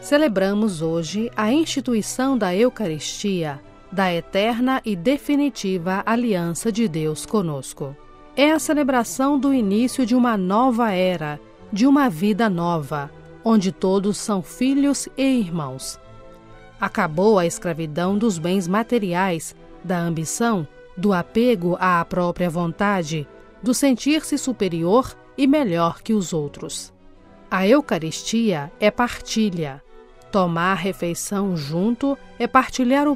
Celebramos hoje a instituição da Eucaristia, da eterna e definitiva aliança de Deus conosco. É a celebração do início de uma nova era, de uma vida nova, onde todos são filhos e irmãos. Acabou a escravidão dos bens materiais, da ambição, do apego à própria vontade, do sentir-se superior e melhor que os outros. A Eucaristia é partilha. Tomar refeição junto é partilhar o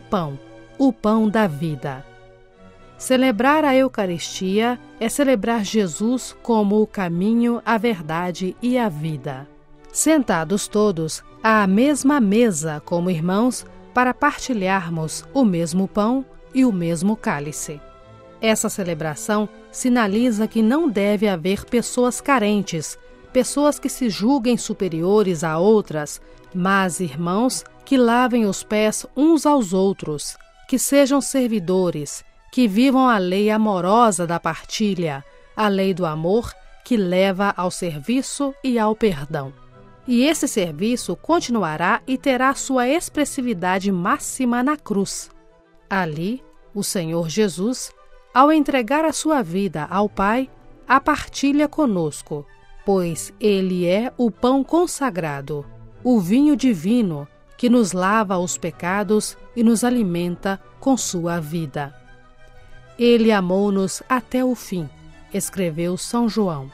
pão da vida. Celebrar a Eucaristia é celebrar Jesus como o caminho, a verdade e a vida. Sentados todos à mesma mesa como irmãos para partilharmos o mesmo pão e o mesmo cálice. Essa celebração sinaliza que não deve haver pessoas carentes, pessoas que se julguem superiores a outras, mas irmãos que lavem os pés uns aos outros, que sejam servidores, que vivam a lei amorosa da partilha, a lei do amor que leva ao serviço e ao perdão. E esse serviço continuará e terá sua expressividade máxima na cruz. Ali, o Senhor Jesus, ao entregar a sua vida ao Pai, a partilha conosco, pois Ele é o pão consagrado, o vinho divino que nos lava os pecados e nos alimenta com sua vida. Ele amou-nos até o fim, escreveu São João.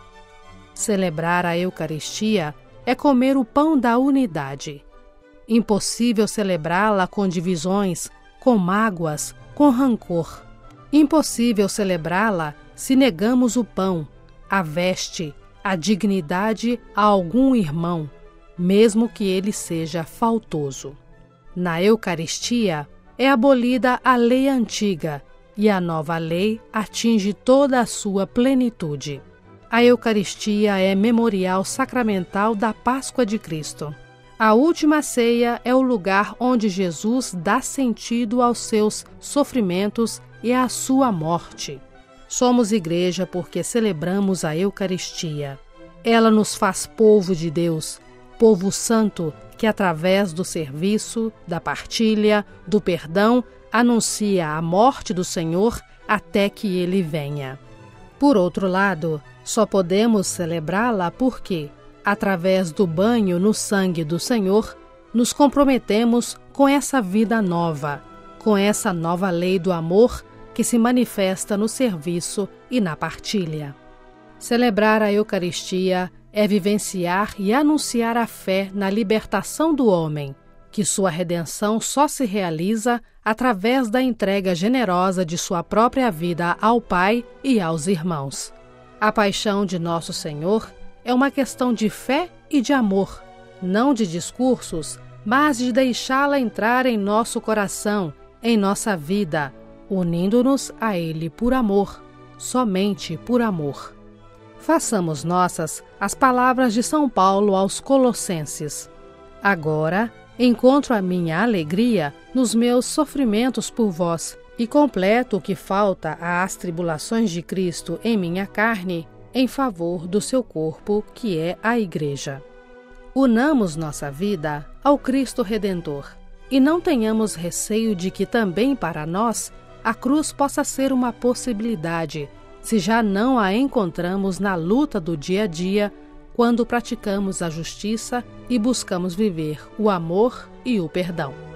Celebrar a Eucaristia é comer o pão da unidade. Impossível celebrá-la com divisões, com mágoas, com rancor. Impossível celebrá-la se negamos o pão, a veste, a dignidade a algum irmão, mesmo que ele seja faltoso. Na Eucaristia é abolida a lei antiga e a nova lei atinge toda a sua plenitude. A Eucaristia é memorial sacramental da Páscoa de Cristo. A última ceia é o lugar onde Jesus dá sentido aos seus sofrimentos e à sua morte. Somos igreja porque celebramos a Eucaristia. Ela nos faz povo de Deus, povo santo que através do serviço, da partilha, do perdão, anuncia a morte do Senhor até que Ele venha. Por outro lado, só podemos celebrá-la porque, através do banho no sangue do Senhor, nos comprometemos com essa vida nova, com essa nova lei do amor que se manifesta no serviço e na partilha. Celebrar a Eucaristia é vivenciar e anunciar a fé na libertação do homem, que sua redenção só se realiza através da entrega generosa de sua própria vida ao Pai e aos irmãos. A paixão de Nosso Senhor é uma questão de fé e de amor, não de discursos, mas de deixá-la entrar em nosso coração, em nossa vida, unindo-nos a Ele por amor, somente por amor. Façamos nossas as palavras de São Paulo aos Colossenses. Agora, encontro a minha alegria nos meus sofrimentos por vós e completo o que falta às tribulações de Cristo em minha carne, em favor do seu corpo, que é a Igreja. Unamos nossa vida ao Cristo Redentor e não tenhamos receio de que também para nós a cruz possa ser uma possibilidade, se já não a encontramos na luta do dia a dia, quando praticamos a justiça e buscamos viver o amor e o perdão.